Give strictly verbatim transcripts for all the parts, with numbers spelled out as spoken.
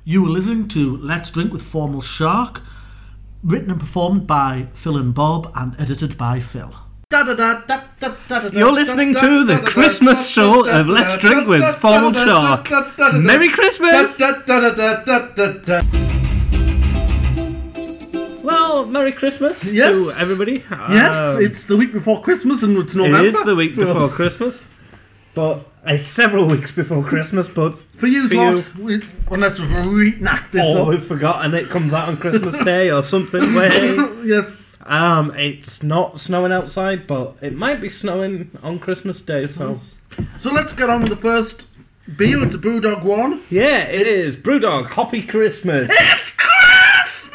You were listening to Let's Drink with Formal Shark, written and performed by Phil and Bob and edited by Phil. You're listening to the Christmas show of Let's Drink with Formal Shark. Merry Christmas! Well, Merry Christmas Yes. to everybody. Yes, Um, it's the week before Christmas and it's November. It is the week for before us. Christmas, but it's several weeks before Christmas, but For you, For lot, you. we, unless we've reenact this oh, up. we've forgotten it comes out on Christmas Day or something way. Yes. Um, it's not snowing outside, but it might be snowing on Christmas Day, so... So let's get on with the first beer. It's a Brewdog one. Yeah, it is. Brewdog Hoppy Christmas. It's Christmas!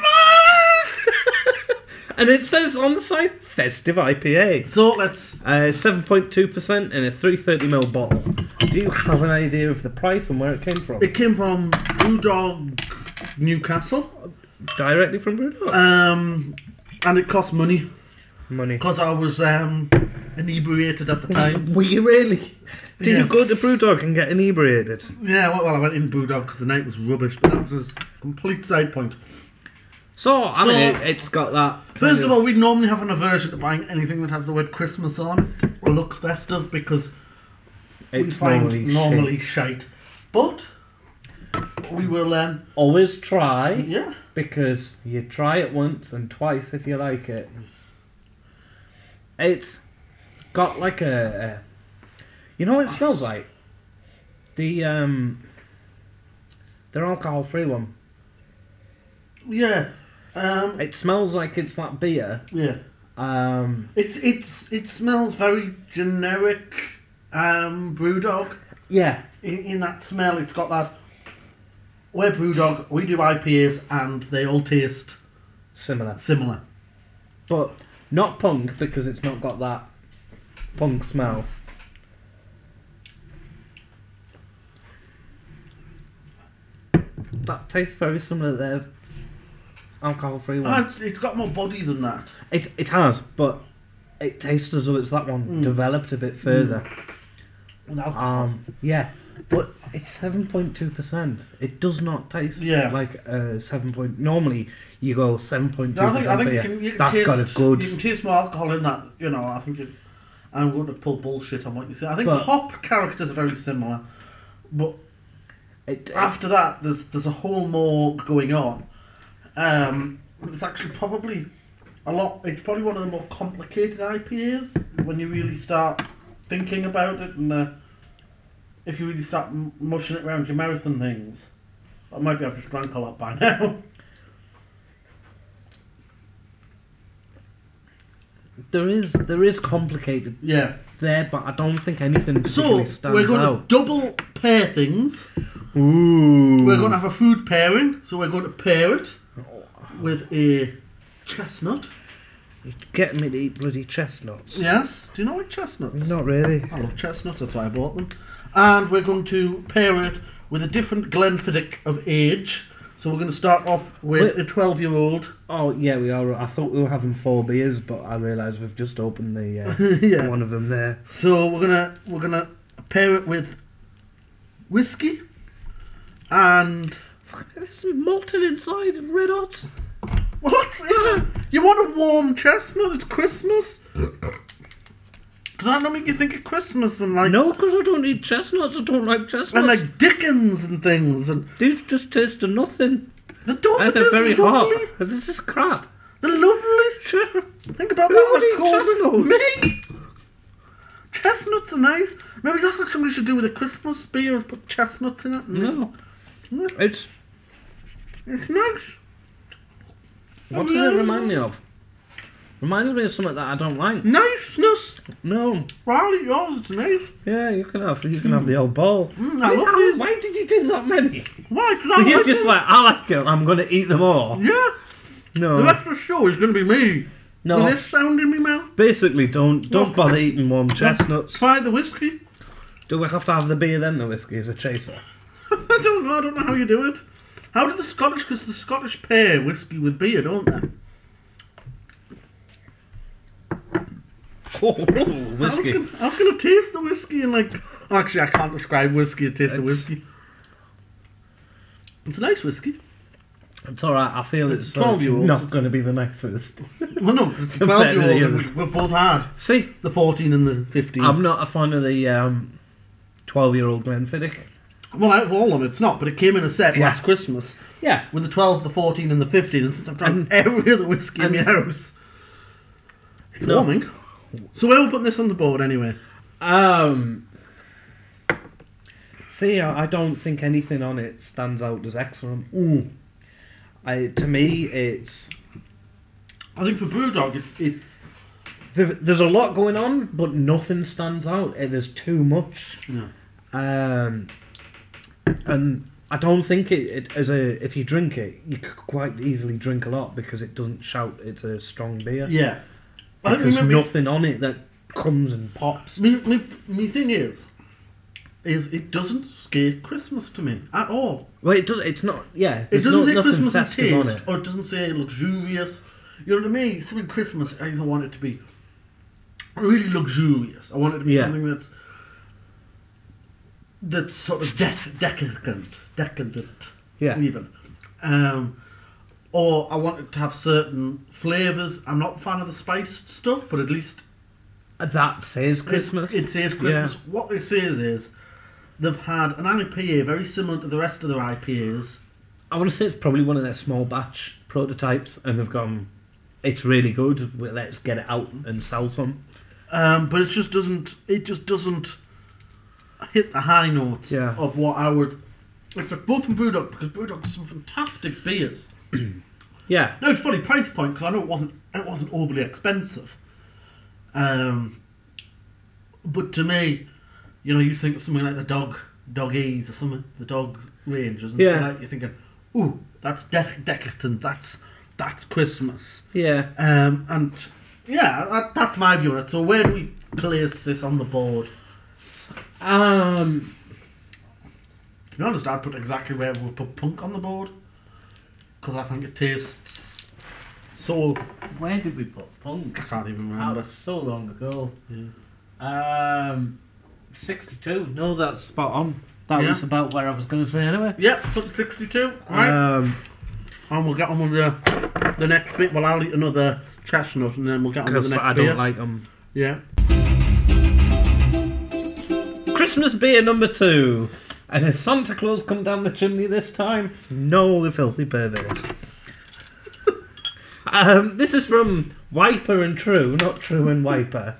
And it says on the side, Festive I P A. So let's... Uh, seven point two percent in a three hundred thirty milliliter bottle. Do you have an idea of the price and where it came from? It came from Brewdog Newcastle. Directly from Brewdog? Um, and it cost money. Money. Because I was um, inebriated at the time. Were you really? Did you Yes. go to Brewdog and get inebriated? Yeah, well, well I went in Brewdog because the night was rubbish, but that was a complete side point. So, I So- mean, it, it's got that... First kind of all, we normally have an aversion to buying anything that has the word Christmas on or looks festive because we it's find normally, normally shit. shite. But we will, um, Always try, yeah. because you try it once and twice if you like it. It's got like a... a you know what it smells like? The, um... Their alcohol-free one. Yeah. Um, It smells like it's that beer. yeah. Um, It's it's it smells very generic um, Brewdog. yeah. In, in that smell, it's got that. We're Brewdog, we do I P As, and they all taste Similar. similar. But not punk, because it's not got that punk smell. That tastes very similar to their alcohol-free one. Ah, it's, it's got more body than that. It it has, but it tastes as though it's that one Mm. developed a bit further. Without Um, yeah, but it's seven point two percent. It does not taste Yeah. like uh, seven point. Normally, you go seven point two I think I percent think you beer. can, you can That's taste, got a good. You can taste more alcohol in that. You know, I think it, I'm going to pull bullshit on what you say. I think But- the hop characters are very similar, but It, after that, there's there's a whole more going on. Um, it's actually probably a lot. It's probably one of the more complicated I P As when you really start thinking about it, and uh, if you really start m- mushing it around your mouth and things. I might be I've just drank a lot by now. there is there is complicated Yeah. there, but I don't think anything So particularly stands we're going out. to double pair things. Ooh. We're going to have a food pairing. So we're going to pair it with a chestnut. Get me to eat bloody chestnuts. Yes. Do you know what chestnuts? Not really. I love chestnuts, that's why I bought them. And we're going to pair it with a different Glenfiddich of age. So we're going to start off with Wait. a twelve-year-old. Oh yeah, we are. I thought we were having four beers, but I realised we've just opened the uh, Yeah. one of them there. So we're gonna we're gonna pair it with whiskey and Fuck, this is molten inside and red hot. well, it's, it's a, you want a warm chestnut? It's Christmas. Does that not make you think of Christmas and like No, because I don't eat chestnuts. I don't like chestnuts. and like Dickens and things and These just taste of nothing. the don't And they're they're very hot. lovely. This is crap. They're lovely. Sure. Think about Who that. would Of eat course, chestnuts? me. Chestnuts are nice. Maybe that's what somebody should do with a Christmas beer is put chestnuts in it. No. Mm, It's... It's nice. What does it remind me of? Reminds me of something that I don't like. Niceness. No. Riley, yours, it's nice. Yeah, you can have you can have the old ball. Mm, I love How- these. Why did you do that many? Why? Because I You're like just them. like, I like it, I'm going to eat them all. Yeah. The No. rest of the show is going to be me. No. With this sound in my mouth. Basically, don't don't What? bother eating warm chestnuts. Try the whiskey. Do we have to have the beer then the whiskey as a chaser? I don't know. I don't know how you do it. How do the Scottish? Because the Scottish pair whiskey with beer, don't they? Oh, I was, whiskey. gonna, I was gonna taste the whiskey and like. Actually, I can't describe whiskey. A taste of It's- whiskey. It's a nice whiskey. It's alright, I feel It's it's, twelve uh, it's year olds, not it's- going to be the nicest. Well, no, 'cause it's a Compared to the twelve-year-old, and others. we- we've both had See, the fourteen and the fifteen. I'm not a fan of the um, twelve-year-old Glenfiddich. Well, out of all of them, it's not, but it came in a set Yeah. last Christmas Yeah. with the twelve, the fourteen, and the fifteen, and since I've drunk And- every other whiskey in and- my house, it's No. warming. So where are we putting this on the board anyway? Um, see, I I don't think anything on it stands out as excellent. Mm. I, to me, it's I think for Brewdog, it's it's there, there's a lot going on, but nothing stands out. Eh, There's too much, yeah. um, and I don't think it, it as a if you drink it, you could quite easily drink a lot because it doesn't shout it's a strong beer. yeah. I think There's maybe- nothing on it that comes and pops. Me, me, me thing is, is it doesn't scare Christmas to me at all. Well, it does. It's not. Yeah, It there's doesn't no, say nothing Christmas in festive on taste, it. or it doesn't say luxurious. You know what I mean? Something Christmas, I either want it to be really luxurious. I want it to be Yeah. something that's that's sort of dec- decadent, decadent, Yeah. even. Um, or I want it to have certain flavours. I'm not a fan of the spiced stuff, but at least That says Christmas. It, it says Christmas. What it says is they've had an I P A very similar to the rest of their I P As. I want to say it's probably one of their small batch prototypes, and they've gone, it's really good. well, Let's get it out and sell some. Um, but it just doesn't. It just doesn't hit the high notes Yeah. of what I would expect. Both from Brewdog, because Brewdog has some fantastic beers. Yeah. Now it's funny price point because I know it wasn't. It wasn't overly expensive. Um, but to me, you know, you think of something like the dog, doggies or something, the dog ranges, and Yeah. stuff like that, you're thinking, ooh, that's dec- decadent. That's that's Christmas. Yeah. Um, and yeah, that, that's my view on it. So where do we place this on the board? Um. To be honest, I'd put exactly where we've put Punk on the board because I think it tastes so. Where did we put Punk? I can't even That remember. was so long ago. Yeah. Um, sixty-two. No, that's spot on. That Yeah. was about where I was going to say anyway. Yep, put sixty-two. Right, Um. and we'll get on with the the next bit. Well, I'll eat another chestnut, and then we'll get on with Because the next I beer. don't like them. Yeah. Christmas beer number two. And has Santa Claus come down the chimney this time? No, the filthy pervert. um, this is from Wiper and True, not True and Wiper.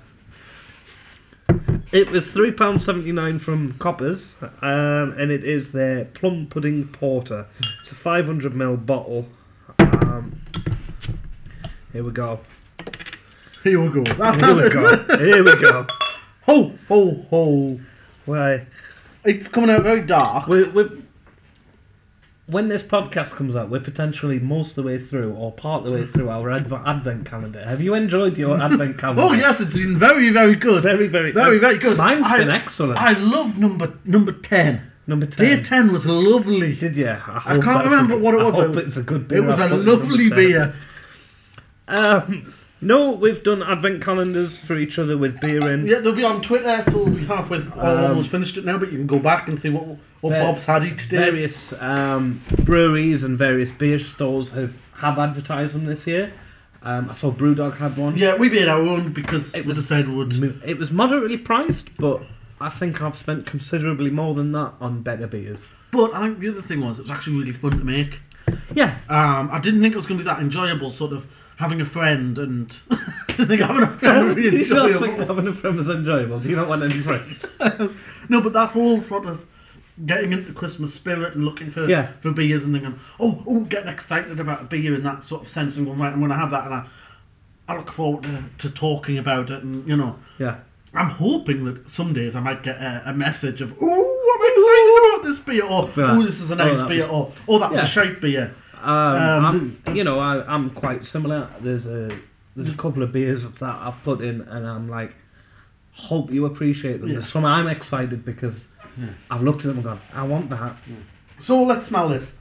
It was three pounds seventy-nine from Coppers, um, and it is their Plum Pudding Porter. It's a five hundred milliliter bottle. Um, here we go. Here we go. Here we go. Here we go. Ho ho ho. Why? It's coming out very dark. We're, we're, when this podcast comes out, we're potentially most of the way through, or part of the way through our adv- advent calendar. Have you enjoyed your advent calendar? Oh yes, it's been very very good. Very, very, Very, uh, very good. Mine's I- been excellent. I loved number number ten. Number ten. Day ten was lovely. Did you? I, I hope can't that's remember a, what it I was. but hope It was, it's a good beer. it was I a put in lovely number ten. beer. Um, no, we've done advent calendars for each other with beer in. Yeah, they'll be on Twitter, so we'll be halfway. Th- Um, almost finished it now, but you can go back and see what what Ver- Bob's had each day. Various um, breweries and various beer stores have, have advertised them this year. Um, I saw Brewdog had one. Yeah, we made our own because It it was was- a said would. It was moderately priced, but I think I've spent considerably more than that on better beers. But I think the other thing was it was actually really fun to make. Yeah, Um, I didn't think it was going to be that enjoyable, sort of having a friend and. I didn't think having a friend would be do you not enjoyable. think having a friend was enjoyable? Do you not want any friends? No, but that whole sort of getting into the Christmas spirit and looking for Yeah. for beers and thinking, oh, oh, getting excited about a beer in that sort of sense and going, right, I'm going to have that, and I, I look forward to, to talking about it, and you know, Yeah. I'm hoping that some days I might get a, a message of, oh, I'm excited about this beer, or Yeah. oh, this is a nice Oh, that beer, was- or oh, that was Yeah. a shite beer. Um, Um, I'm, you know, I, I'm quite similar. There's a there's a couple of beers that I've put in, and I'm like, hope you appreciate them. Yeah. There's some I'm excited because Yeah. I've looked at them and gone, I want that. So let's smell this.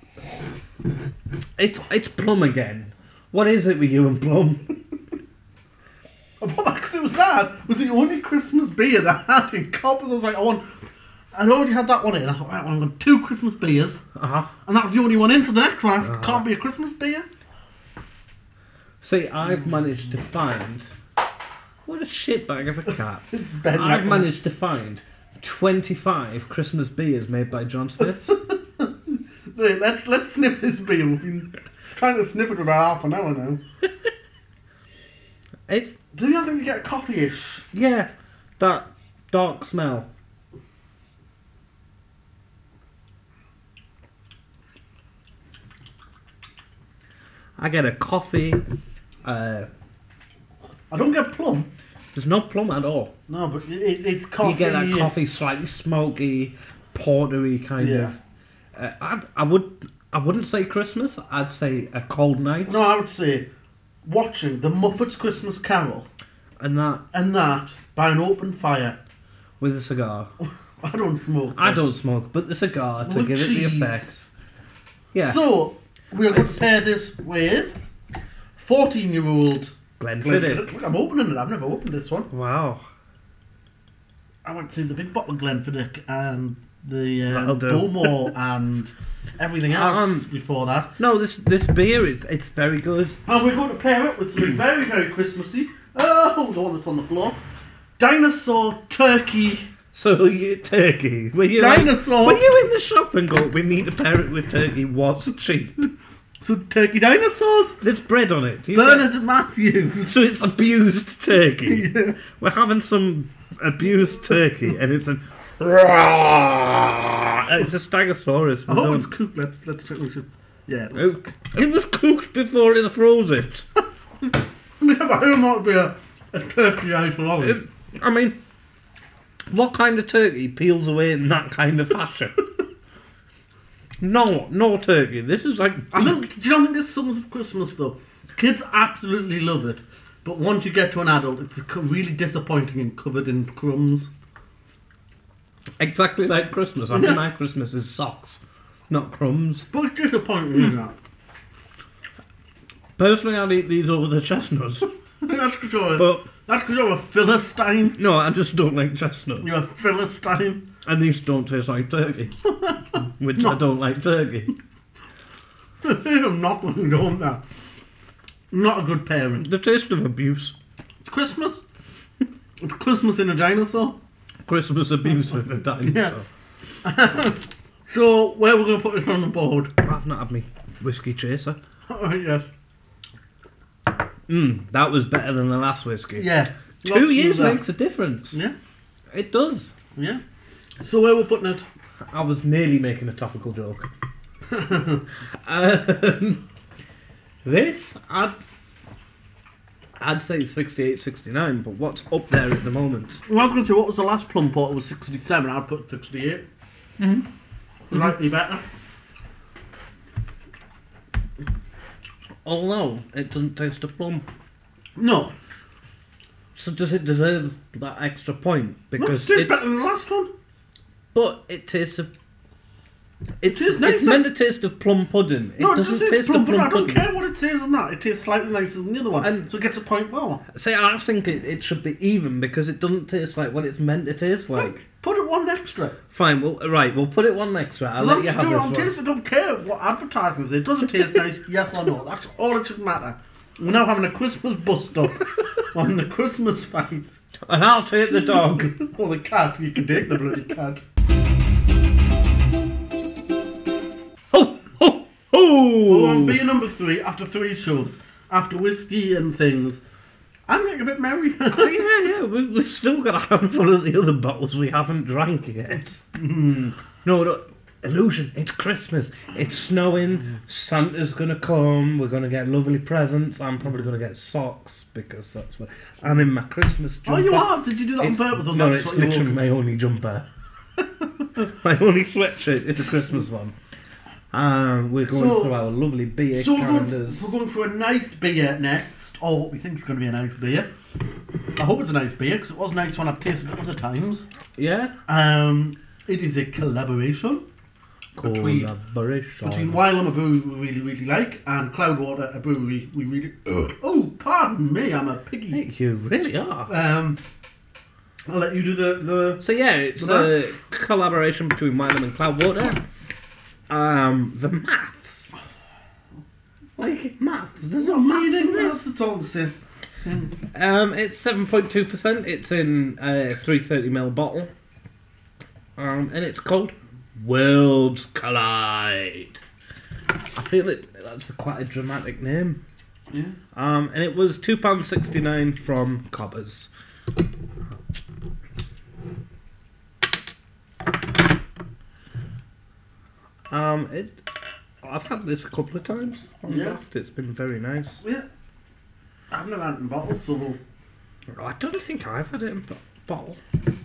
It's it's plum again. What is it with you and plum? Well, because it was that was the only Christmas beer that I had in Coppers. I was like, I want, I'd already had that one in. I thought, right, well, I'm going to two Christmas beers. Uh-huh. And that was the only one into the next one. I Uh-huh. can't be a Christmas beer. See, I've managed to find... What a shitbag of a cat. It's Ben I've Reckon. managed to find twenty-five Christmas beers made by John Smith's. Wait, let's let's sniff this beer. We've been trying to sniff it for about half an hour now. It's, Do you not think you get coffee-ish? yeah, that dark smell. I get a coffee. Uh, I don't get plum. there's no plum at all. No, but it, it, it's coffee. You get that it's- coffee, slightly smoky, portery kind Yeah. of. Uh, I I would I wouldn't say Christmas. I'd say a cold night. No, I would say watching the Muppets Christmas Carol And that and that by an open fire. with a cigar. I don't smoke. I don't smoke, but the cigar to With give it the cheese. effect. Yeah. So we're going to pair this with fourteen-year-old Glenfiddich. Glenfiddich. Look, I'm opening it. I've never opened this one. Wow. I went through the big bottle of Glenfiddich and the That'll um, do. Bowmore and everything else Um, before that. No, this this beer it's it's very good. And we're going to pair it with something very, very Christmassy. Oh, the one that's on the floor. Dinosaur turkey. So you turkey. Were you like- Dinosaur. were you in the shop and go, we need to pair it with turkey? What's cheap? So turkey dinosaurs. There's bread on it. Do you Bernard Matthews. So it's abused turkey. Yeah. We're having some abused turkey, and it's a it's a Stegosaurus. I hope it's cooked. Let's let's check. We should. Yeah. Let's, It, it was cooked before it froze it. yeah, but it might be a, a turkey ice lolly. It- I mean, what kind of turkey peels away in that kind of fashion? No, no turkey. This is like I think. Do you not think this sums up Christmas though? Kids absolutely love it, but once you get to an adult, it's co- really disappointing and covered in crumbs. exactly like Christmas. I mean, my Christmas is socks, not crumbs. But it's disappointing, isn't it? Personally, I'd eat these over the chestnuts, That's because you're, a- but that's 'cause you're a Philistine. no, I just don't like chestnuts. You're a Philistine. And these don't taste like turkey, which I No. don't like turkey. You're not going to go on that. Not a good parent. The taste of abuse. It's Christmas. It's Christmas in a dinosaur. Christmas abuse of a dinosaur. Yeah. So, where we're going to put this on the board? I've not had me whiskey chaser. Oh, yes. Mm, that was better than the last whiskey. Yeah. Two Lots years of that. makes a difference. Yeah. It does. Yeah. So, where we're putting it? I was nearly making a topical joke. um, this, I'd, I'd say sixty-eight, sixty-nine, but what's up there at the moment? Well, I was going to say, what was the last plum porter? It was sixty-seven. I'd put sixty-eight. Mm-hmm. Slightly better. Although, it doesn't taste of plum. No. So does it deserve that extra point? Because Because it's it's, better than the last one. but it tastes of. It's, tastes it's nicer. meant to taste of plum pudding. It No, it doesn't just taste tastes plum, of but plum I don't pudding. care what it says on that. It tastes slightly nicer than the other one. And- so it gets a point more. See, I think it, it should be even because it doesn't taste like what it's meant to taste like. Put it one extra. Fine, well, right, we'll put it one extra. I'll As let long you as have you do it this on one. taste, I don't care what advertising says. It doesn't taste nice, yes or no. That's all it should matter. We're now having a Christmas bust up on the Christmas fight. And I'll take the dog. Or the cat. You can take the bloody cat. Ho, ho, Well, on ho! beer number three, after three shows, after whiskey and things, I'm getting a bit merry. yeah, yeah, we've, we've still got a handful of the other bottles we haven't drank yet. Hmm. No, no, illusion, it's Christmas. It's snowing, Santa's gonna come, we're gonna get lovely presents. I'm probably gonna get socks because that's what. I'm in my Christmas Oh, jumper. you are? Did you do that It's, on purpose? Or was no, that it's just what you literally wore? my only jumper. My only sweatshirt, it's a Christmas one. Um, we're going So- through our lovely beer So we're going, calendars. we're going for a nice beer next, or what we think is going to be a nice beer. I hope it's a nice beer, because it was nice when I've tasted it other times. Yeah? Um, it is a collaboration between, Collaboration. between Wylam, a brewery we really, really like, and Cloudwater, a brewery we really... Oh, pardon me, I'm a piggy. Hey, you really are. Um, I'll let you do the the. So yeah, it's The a maths? collaboration between Wylam and Cloudwater. Um, the maths, like maths. There's no maths in Reading this. maths, it's all the same. Um, it's seven point two percent. It's in a three thirty milliliter bottle. Um, and it's called Worlds Collide. I feel it. That's quite a dramatic name. Yeah. Um, and it was two pounds sixty nine from Cobbers. Um, it. I've had this a couple of times on Yeah. draft. It's been very nice. Yeah. I've never had it in bottles, so we'll. I don't think I've had it in bo- bottle.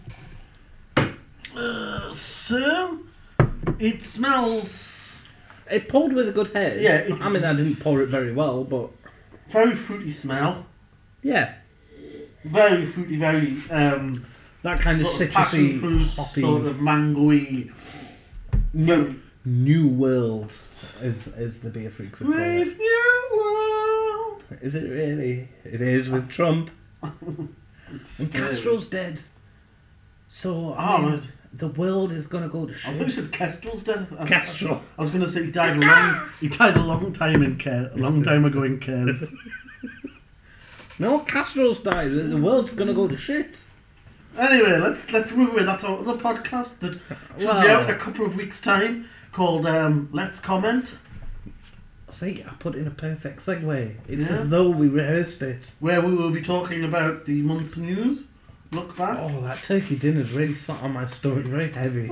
Uh, so, it smells It poured with a good head. Yeah, it's- I mean, I didn't pour it very well, but very fruity smell. yeah, Very fruity, very um, that kind of sort of passion citrusy, fruit, hoppy. sort of mangoey. New, new world is is the beer freaks would call it. Brave new world. Is it really? It is with Trump. It's And scary. Castro's dead. So, Oh, I mean, right. the world is going to go to I thought you shit. said Kestrel's dead. I- I- Kestrel. I was going to say he died a long. He died a long time in care. A long time ago in cares. No, Castro's died. The the world's going to go to shit. Anyway, let's let's move away. That's our other podcast that should be Well- out in a couple of weeks' time called um, Let's Comment, See, I put in a perfect segue. It's Yeah. as though we rehearsed it. where we will be talking about the month's news. Look back. Oh, that turkey dinner's really sat on my stomach very heavy.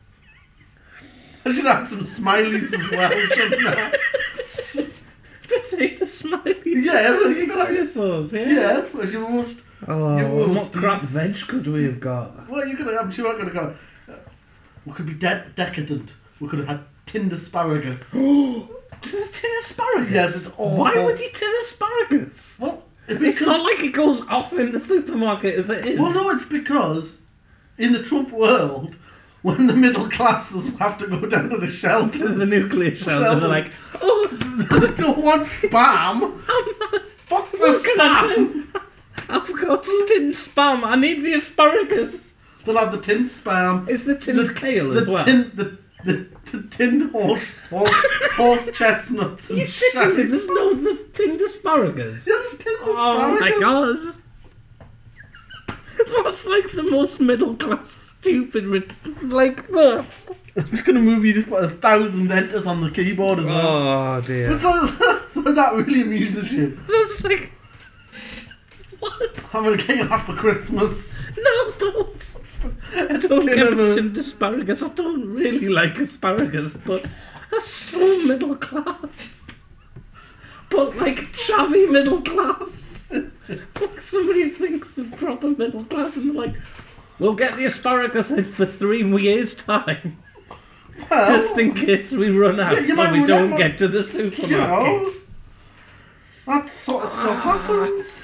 I should have some smileys as well, shouldn't I? Potato smiley. Yeah, so you got dinosaurs, yeah. Yeah, that's what you most. Oh, You what roast crap these- veg could we have got? Well, you're gonna. I'm sure I'm gonna go. Uh, we could be de- decadent. We could have had tinned asparagus. Tin asparagus? Yes, it's awful. Why would you tin asparagus? Well, it's It's because. not like it goes off in the supermarket as it is. Well, no, it's because in the Trump world, when the middle classes have to go down to the shelters, To the nuclear shelter, they're like, oh, they don't want spam. Fuck the what can I spam. do? I've got tin spam. I need the asparagus. They'll have the tinned spam. Is the tinned the kale the as well? Tin, the, the, the tinned horse, horse, horse chestnuts and You shitting me? shite. There's no there's tinned asparagus. Yeah, there's tinned Oh my asparagus. god. That's like the most middle class stupid ri- like ugh. I'm just gonna move you. Just put a thousand enters on the keyboard as well. Oh dear. But so, so that really amuses you. That's like what? I'm gonna get you half for Christmas. No, don't. A Don't tin get of me a- tinned asparagus. I don't really like asparagus, but that's so middle class. But like chavvy middle class. Like somebody thinks the proper middle class and they're like, we'll get the asparagus in for three years' time. Well, Just in case we run out, Yeah, you so might we run don't out. get to the you supermarket. know, that sort of stuff happens.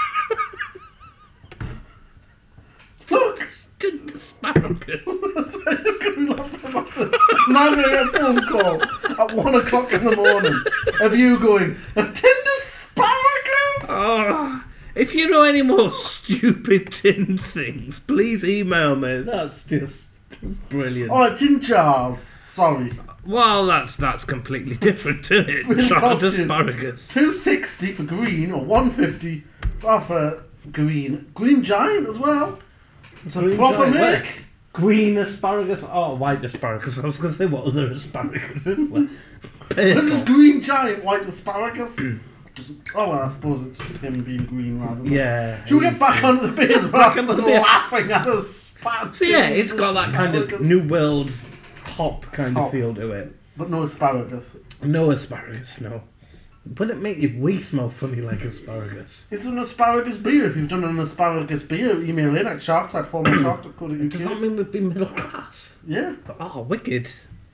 Look, Tinned asparagus. that's why you're gonna be laughing about this. Now I'm gonna get a phone call at one o'clock in the morning of you going, a tinned asparagus. Oh, if you know any more stupid tinned things, please email me. That's just that's brilliant. Oh, it's in jars. Sorry, Well, that's that's completely different to it. Really Charred cost you- asparagus. two sixty for green or one fifty for green. Green Giant as well. It's a Green proper Giant, where? make. Green asparagus. Oh, white asparagus. I was going to say what other asparagus is there? This is Purple. Green Giant white asparagus. Just- oh well, I suppose it's just him being green rather than. Yeah. Should we get he's back green. onto the beers Back rather onto the than beer. laughing at us? So yeah, it's got that kind of Asparagus. New World hop kind of Hop. feel to it. But no asparagus. No asparagus, no. But it make your wee smell funny like asparagus. It's an asparagus beer. If you've done an asparagus beer, email in at sharkside former shark dot co dot uk. Does that mean we'd be middle class? Yeah. Oh, wicked.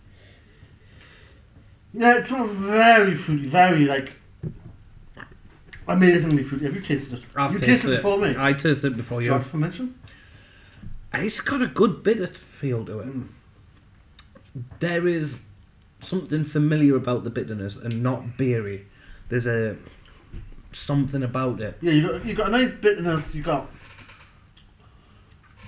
Yeah, it smells very fruity, very like amazingly fruity. Have you tasted it? I've you tasted tasted it before me. I tasted it before Do you. you ask permission? It's got a good bitter feel to it. Mm. There is something familiar about the bitterness and not beery. There's a something about it. Yeah, you got you got a nice bitterness. You got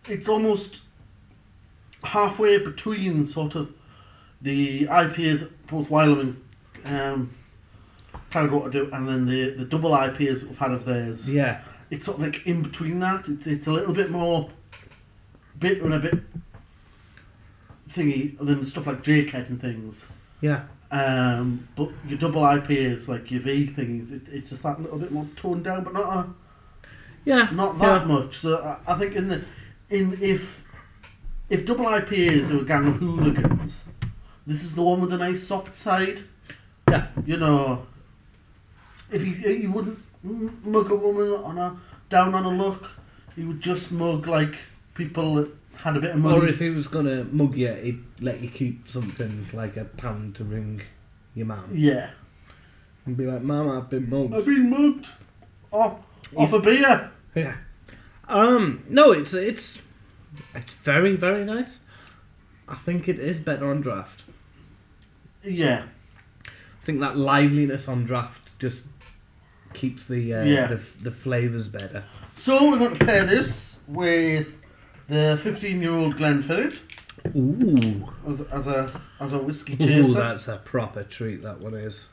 it's almost halfway between sort of the I P As, both Wylam and um, Cloudwater do, and then the, the double I P As that we've had of theirs. Yeah. It's sort of like in between that. It's it's a little bit more bitter and a bit thingy than stuff like Jakehead and things. Yeah. Um, but your double I P As, like your V things, it, it's just that little bit more toned down, but not a, Yeah. not that yeah. much. So I, I think in the in if if double I P As are a gang of hooligans, this is the one with a nice soft side. Yeah. You know, if you you wouldn't mug a woman on a down on a look, you would just mug like people that had a bit of money. Or if he was going to mug you, he'd let you keep something like a pound to ring your mum. Yeah. And be like, Mum, I've been mugged. I've been mugged. Off, off a beer. Yeah. Um, no, it's it's it's very, very nice. I think it is better on draft. Yeah. I think that liveliness on draft just keeps the uh, Yeah. the, the flavours better. So we're going to pair this with the fifteen-year-old Glenfiddich Ooh. as, as a as a whiskey Ooh, chaser. that's a proper treat, that one is.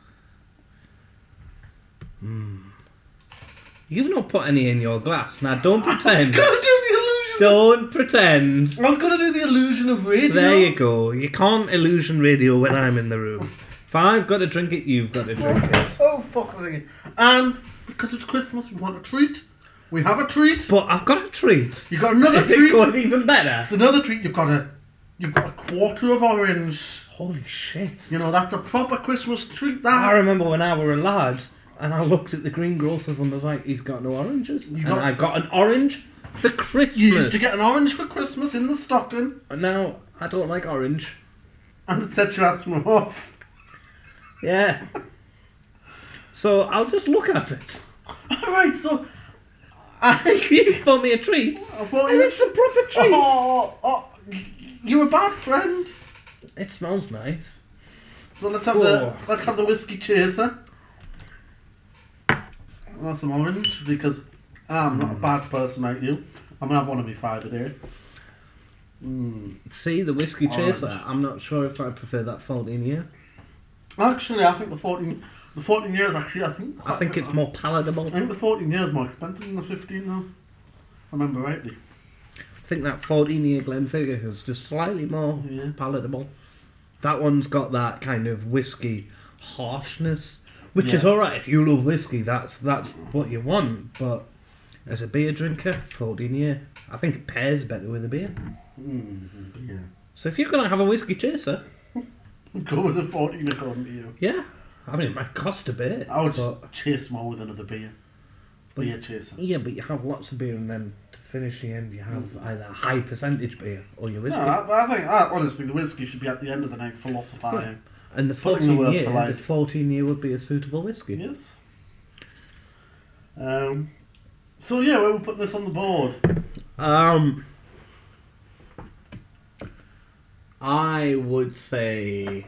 Mm. You've not put any in your glass. Now, don't I was pretend. going to do the illusion. Don't pretend. I was going to do the illusion of radio. There you go. You can't illusion radio when I'm in the room. If I've got to drink it, you've got to drink it. Oh, fuck the thing. And because it's Christmas, we want a treat. We have a treat. But I've got a treat. You got another Is it treat. going even better? It's another treat. You've got a, you've got a quarter of orange. Holy shit. You know, that's a proper Christmas treat. I That. remember when I were a lad and I looked at the greengrocers and was like, he's got no oranges. You and got- I got an orange for Christmas. You used to get an orange for Christmas in the stocking, And now I don't like orange. and it set your asthma off. Yeah. So I'll just look at it. Alright, so I, You bought me a treat. I thought And you it's a proper treat. Oh, oh, you're a bad friend. It smells nice. So let's have Oh. the let's have the whiskey chaser. And that's some orange because I'm not a bad person like you. I'm gonna have one of me five a day. Mm. See, the whiskey chaser, Orange. I'm not sure if I prefer that fourteen year. Actually, I think the fourteen, the fourteen years actually, I think. I think it's more palatable. I think the fourteen years more expensive than the fifteen though. I remember rightly. I think that fourteen year Glenfiddich is just slightly more Yeah. palatable. That one's got that kind of whiskey harshness, which Yeah. is alright if you love whiskey. That's that's what you want. But as a beer drinker, fourteen year, I think it pairs better with a beer. Mm, yeah. So if you're gonna have a whiskey chaser, Go with the fourteen according to you. yeah, I mean it might cost a bit. I would just but, chase more with another beer. But- Beer chaser. yeah, but you have lots of beer, and then to finish the end, you have either a high percentage beer or your No, whiskey. I, I think I, honestly the whiskey should be at the end of the night philosophizing. And the Putting the fourteen word year, to life. the fourteen year would be a suitable whiskey. Yes. Um. So yeah, where we putting this on the board? Um, I would say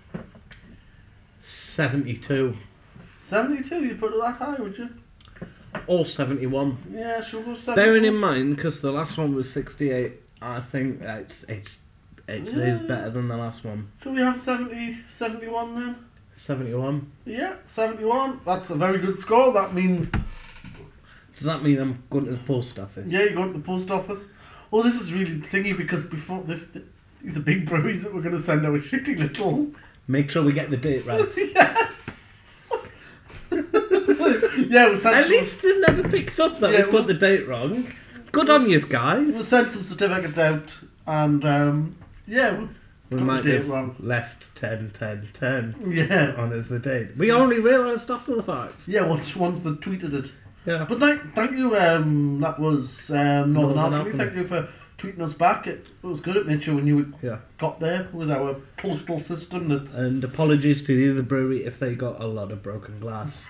seventy-two Seventy-two. You put it that high, would you? or seventy-one. Yeah, sure. Go seventy. Bearing in mind, because the last one was sixty-eight, I think it's it's it is Yeah. better than the last one. Should we have seventy, seventy-one then? seventy-one. Yeah, seventy-one. That's a very good score. That means Does that mean I'm going to the post office? yeah, you're going to the post office. Oh, this is really thingy because before this, these are big breweries that we're going to send out a shitty little. Make sure we get the date right. Yes. Yeah, we sent At some, least they never picked up that Yeah, we put well- the date wrong. Good on you we guys. sent some certificates out, and um, yeah, we, We got might the date have wrong. left ten, ten, ten Yeah, on as the date. We only realised after the fact. yeah. Once once they tweeted it. Yeah. But thank thank you. Um, that was um, Northern, Northern Alchemy. Alchemy. Thank you for tweeting us back. It, it was good. It made sure when you Yeah. got there with our postal system. That's And apologies to the other brewery if they got a lot of broken glass.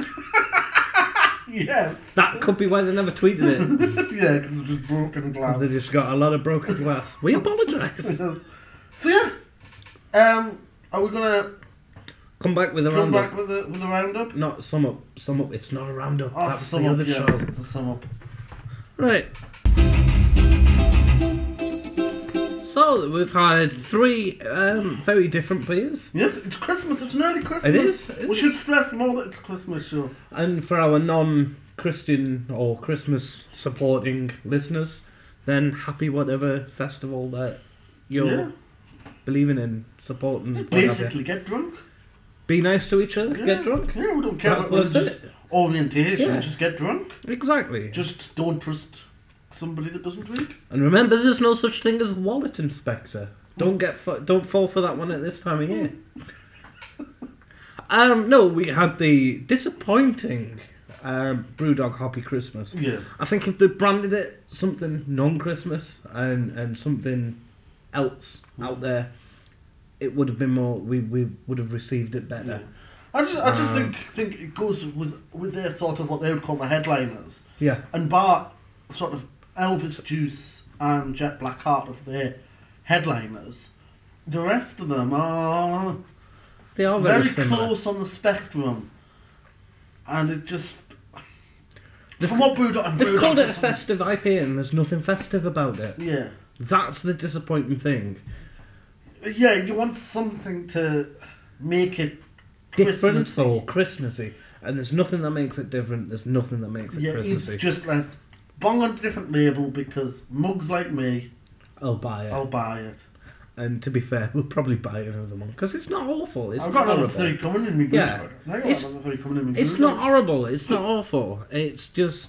yes. That could be why they never tweeted it. Yeah, because it was broken glass. They just got a lot of broken glass. We apologise. Yes. So yeah, um, are we gonna Come back with a come roundup. back with the with the roundup? Not sum up. Sum up. It's not a roundup. Oh, That's to the sum up, other yes, show. to sum up. Right. So we've had three um, very different beers, Yes, it's Christmas. It's an early Christmas. It is, it We is. should stress more that it's a Christmas show. and for our non-Christian or Christmas supporting listeners, then happy whatever festival that you're Yeah. believing in, supporting. what have you. Basically, get drunk. Be nice to each other, Yeah. get drunk. Yeah, we don't care That's about what religious it. orientation. Yeah. Just get drunk. Exactly. Just don't trust somebody that doesn't drink. And remember, there's no such thing as a wallet inspector. Don't get fa- don't fall for that one at this time of year. um, no, we had the disappointing um, Brewdog Hoppy Christmas. Yeah. I think if they branded it something non-Christmas and, and something else out there, it would have been more. We, we would have received it better. Yeah. I just, I just Um, think think it goes with with their sort of what they would call the headliners, Yeah, and bar sort of Elvis Juice and Jet Blackheart of their headliners. The rest of them are they are very, very similar. close on the spectrum, and it just They've- from what Brewdog and They've Brewdog called it a just- festive I P A, and there's nothing festive about it. Yeah, That's the disappointing thing. yeah. You want something to make it Different Christmassy. or Christmassy, and there's nothing that makes it different. There's nothing that makes it Yeah, Christmassy. it's just like bung on a different label because mugs like me, I'll buy it. I'll buy it. And to be fair, we'll probably buy another one because it's not awful. It's I've not got another horrible. three coming in me. Yeah. I got It's- another three coming in me. It's not horrible. It's not awful. It's just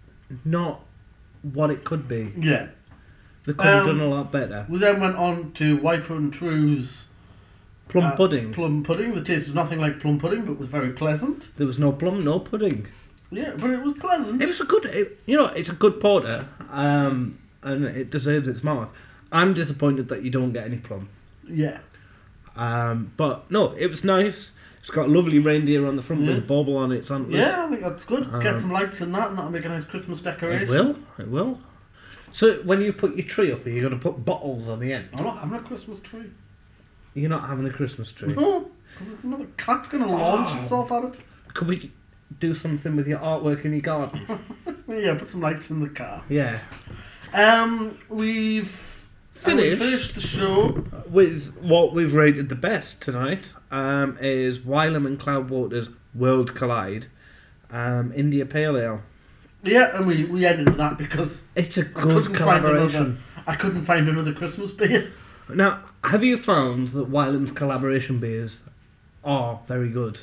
not what it could be. Yeah. They could have Um, done a lot better. We then went on to Wiper and True's Plum uh, pudding. Plum pudding. The taste was nothing like plum pudding, but was very pleasant. There was no plum, no pudding. Yeah, but it was pleasant. It was a good. It, you know, it's a good porter, um, and it deserves its mark. I'm disappointed that you don't get any plum. Yeah. Um, but no, it was nice. It's got a lovely reindeer on the front with Yeah. a bauble on its antlers. Yeah, I think that's good. Get Um, some lights in that, and that'll make a nice Christmas decoration. It will. It will. So when you put your tree up, are you going to put bottles on the end? I'm not having a Christmas tree. You're not having a Christmas tree. No, because another cat's going to launch Oh. itself at it. Could we do something with your artwork in your garden? Yeah, put some lights in the car. Yeah. Um, we've uh, we Finished. finished the show. With what we've rated the best tonight um, is Wylam and Cloudwater's World Collide um, India Pale Ale. Yeah, and we, we ended with that because It's a I good couldn't find another. collaboration. I couldn't find another Christmas beer. Now, have you found that Wylam's collaboration beers are very good?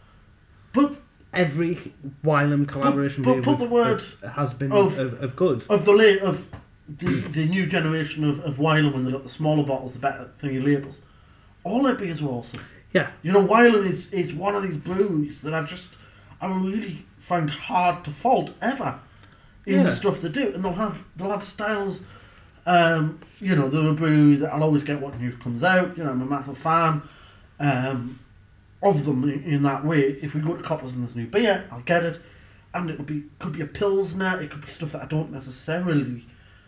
But Every Wylam collaboration but beer put the with- word with- has been of- of, of good. of the late of the the new generation of of Wylam, when they got the smaller bottles, the better thingy labels, all their beers were awesome. Yeah. You know, Wylam is is one of these breweries that I just I really find hard to fault ever in the Yeah. stuff they do, and they'll have they'll have styles. Um, you know, they're a brewery that I'll always get what news comes out. You know, I'm a massive fan um, of them in, in that way. If we go to Coppers and there's new beer, I'll get it, and it'll be could be a pilsner, it could be stuff that I don't necessarily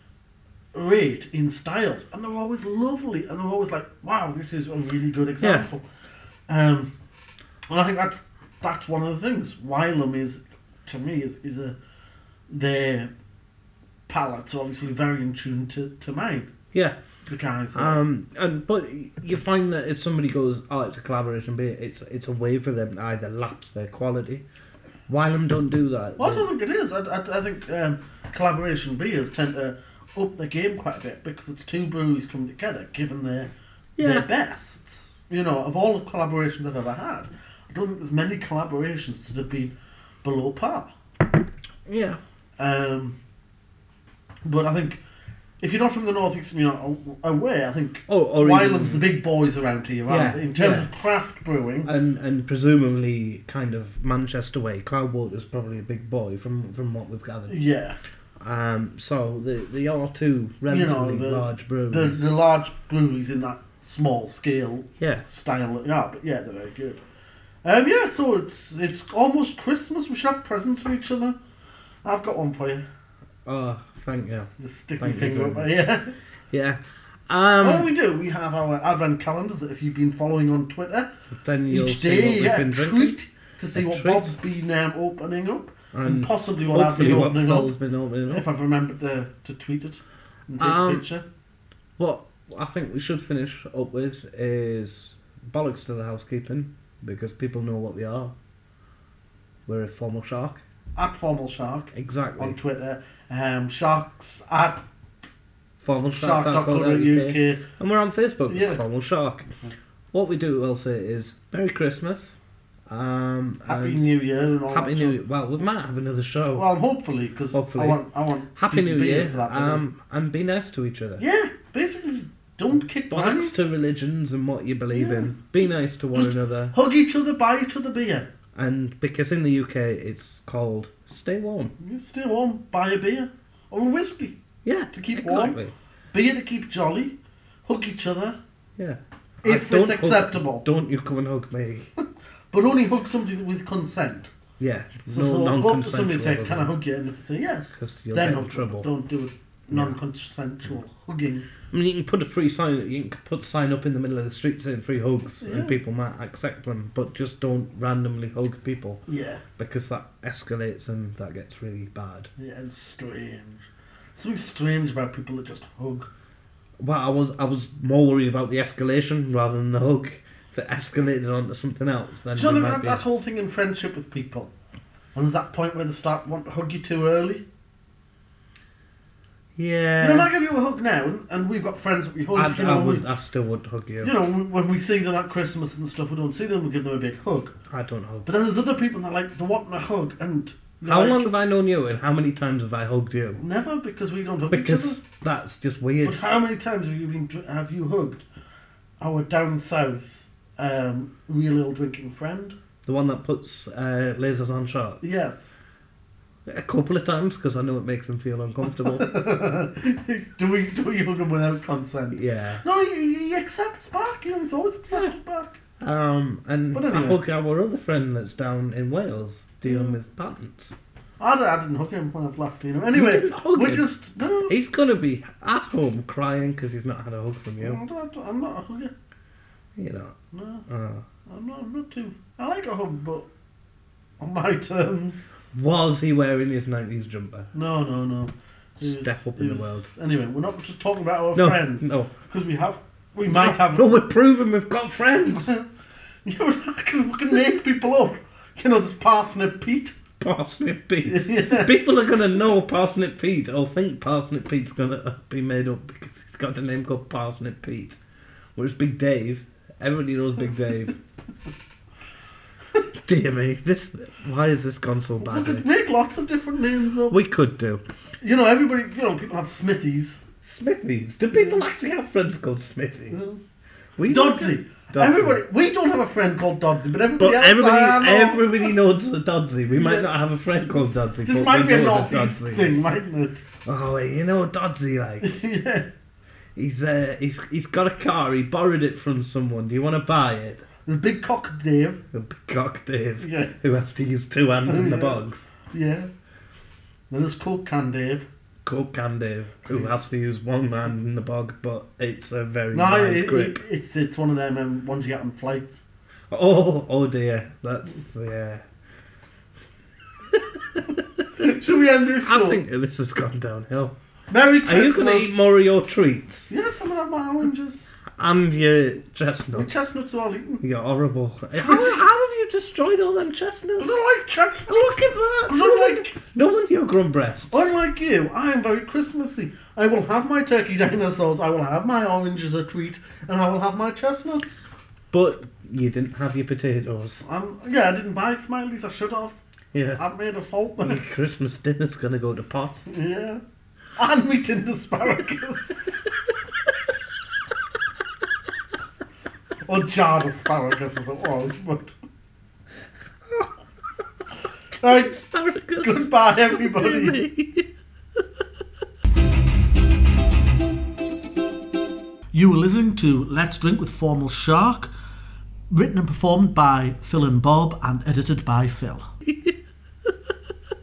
rate in styles, and they're always lovely, and they're always like, wow, this is a really good example. Um, and I think that's that's one of the things. Wylam is, to me, is, is a their palate's obviously very in tune to, to mine. Yeah. The guys. there. Um, and but you find that if somebody goes, oh, it's a collaboration beer, it's it's a way for them to either lapse their quality. Wylam don't do that. Well, I don't think it is. I, I, I think um, collaboration beers tend to up the game quite a bit because it's two breweries coming together, given their Yeah. their bests. You know, of all the collaborations I've ever had, I don't think there's many collaborations that have been below par. Yeah. Um, but I think if you're not from the northeast and you're not aware, I think Oh, or Wylam's even- the big boys around here, aren't Yeah, they? In terms yeah. of craft brewing. And and presumably kind of Manchester way. Cloudwater's probably a big boy from from what we've gathered. Yeah. Um, so they they are two relatively the- large The, breweries. the large breweries in that small scale Yeah. style that they are, but yeah, they're very good. Um, yeah, so it's it's almost Christmas. We should have presents for each other. I've got one for you. Oh, thank you. Just stick Thank your you finger up very there. Yeah. Yeah. What Um, we do, we have our advent calendars that if you've been following on Twitter, then you'll each see day what you we've get been a drinking. treat to see A what treat. Bob's been um, opening up, and, And possibly what I've hopefully been what opening Phil's up, been opening up. if I've remembered to, to tweet it and take Um, a picture. What what I think we should finish up with is bollocks to the housekeeping, because people know what we are. We're a formal shark. At Formal Shark Exactly. on Twitter. Um, sharks at formal shark shark dot co dot U K. And we're on Facebook, Yeah. Formal Shark. What we do, will say, is Merry Christmas. Um, Happy and New Year and all Happy that New stuff. Year. Well, we might have another show. Well, hopefully, because I Hopefully. want, I want Happy decent New beers Year. for that. don't Um, and be nice to each other. I? Yeah, basically, don't kick Bollocks bodies. to religions and what you believe Yeah. in. Be nice to one Just- another. Hug each other, buy each other beer. And because in the U K it's called Stay Warm. You stay warm, buy a beer. Or a whiskey. Yeah, To keep warm. exactly. Beer to keep jolly. Hug each other. Yeah. If Uh, don't it's hug- acceptable. don't you come and hug me. But only hug somebody with consent. Yeah, So, no so go up to non-consensual somebody and say, hugging. can I hug you? And if they say yes, Because you'll then get in hug trouble. them. Don't do it non-consensual hugging. I mean, you can put a free sign. You can put a sign up in the middle of the street saying free hugs, Yeah. and people might accept them. But just don't randomly hug people, Yeah. because that escalates and that gets really bad. Yeah, and strange. Something strange about people that just hug. Well, I was I was more worried about the escalation rather than the hug. If it escalated onto something else, then Do you we know might that, be- that whole thing in friendship with people? And there's that point where they start want to hug you too early. yeah. You know, if I give you a hug now, and, and we've got friends that we hug, I'd- you know, I, would, we, I still would hug you. you know, when we see them at Christmas and stuff, we don't see them, we give them a big hug. I don't hug. But then there's other people that like, they're wanting a hug, and you're How like, long have I known you, and how many times have I hugged you? Never, because we don't hug each Because other. that's just weird. But how many times have you been dr- have you hugged our down south um, real ill drinking friend? The one that puts uh, lasers on shots. Yes. A couple of times, because I know it makes him feel uncomfortable. do we do we hug him without consent? Yeah. No, he, he accepts back. You know, he's always accepted back. Um, and But I anyway. hug our other friend that's down in Wales dealing Yeah. with patents. I, d- I didn't hug him when I've last seen him. Anyway, didn't hug we him? just no. He's gonna be at home crying because he's not had a hug from I you. don't- I don't- I'm not a hugger. You know. No, Uh, I'm not. I'm not too. I like a hug, but on my terms. was he wearing his nineties jumper? No, no, no. He was- Step up he in the was- world. Anyway, we're not just talking about our No, friends no. because we have. We might have. No, we're proving we've got friends. You know, I can fucking make people up. You know, there's Parsnip Pete. Parsnip Pete. Yeah. People are gonna know Parsnip Pete or think Parsnip Pete's gonna be made up because he's got a name called Parsnip Pete. Whereas Big Dave, everybody knows Big Dave. Dear me, this why has this gone so We badly? could make lots of different names up. We could do. You know, everybody. You know, people have Smithies. Smithies. Do people actually have friends called Smithy? You know. We Dodsey. Dodsey. Everybody. We don't have a friend called Dodsey, but everybody But else. everybody, I know. everybody knows a Dodsey. We might Yeah. not have a friend called Dodsey. This but might we be a know northeast Dodsey. thing, mightn't it? Oh, you know Dodsey, like. Yeah. He's uh, he's he's got a car. He borrowed it from someone. Do you want to buy it? There's Big Cock Dave. A big cock Dave, Yeah. who has to use two hands in the Yeah. bogs. Yeah. Then there's Coke Can Dave. Coke can Dave, who He's- has to use one hand in the bog, but it's a very No, wide it, grip. it, it's it's one of them um, ones you get on flights. Oh, oh dear, that's yeah. Should we end this show? I think this has gone downhill. Merry Are Christmas. you going to eat more of your treats Yes, I'm gonna have my oranges. and your My chestnuts? chestnuts are all eaten. You're horrible. How, how have you destroyed all them chestnuts? I don't like chestnuts. Look at that. I don't like. No wonder you're grun breasts. Unlike you, I am very Christmassy. I will have my turkey dinosaurs, I will have my oranges a treat, and I will have my chestnuts. But you didn't have your potatoes. Um, yeah, I didn't buy Smileys, I should have. Yeah. I've made a fault Your there. Christmas dinner's going to go to pot. Yeah. And me tinned asparagus. Or jarred asparagus as it was, but... Right, Asparagus. goodbye everybody. You were listening to Let's Drink with Formal Shark, written and performed by Phil and Bob and edited by Phil.